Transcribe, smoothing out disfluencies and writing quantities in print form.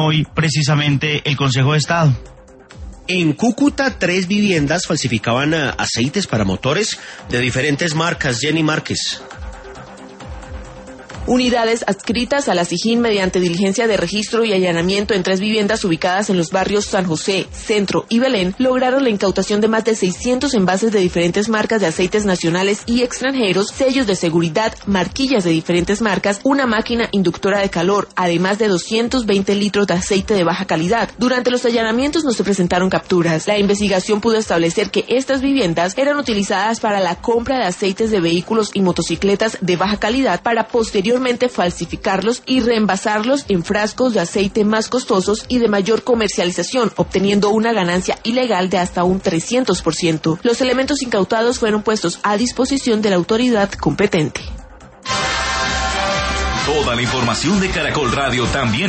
hoy precisamente el Consejo de Estado. En Cúcuta, 3 viviendas falsificaban aceites para motores de diferentes marcas. Jenny Márquez. Unidades adscritas a la SIJIN mediante diligencia de registro y allanamiento en 3 viviendas ubicadas en los barrios San José, Centro y Belén lograron la incautación de más de 600 envases de diferentes marcas de aceites nacionales y extranjeros, sellos de seguridad, marquillas de diferentes marcas, una máquina inductora de calor, además de 220 litros de aceite de baja calidad. Durante los allanamientos no se presentaron capturas. La investigación pudo establecer que estas viviendas eran utilizadas para la compra de aceites de vehículos y motocicletas de baja calidad para posteriormente falsificarlos y reenvasarlos en frascos de aceite más costosos y de mayor comercialización, obteniendo una ganancia ilegal de hasta un 300%. Los elementos incautados fueron puestos a disposición de la autoridad competente. Toda la información de Caracol Radio también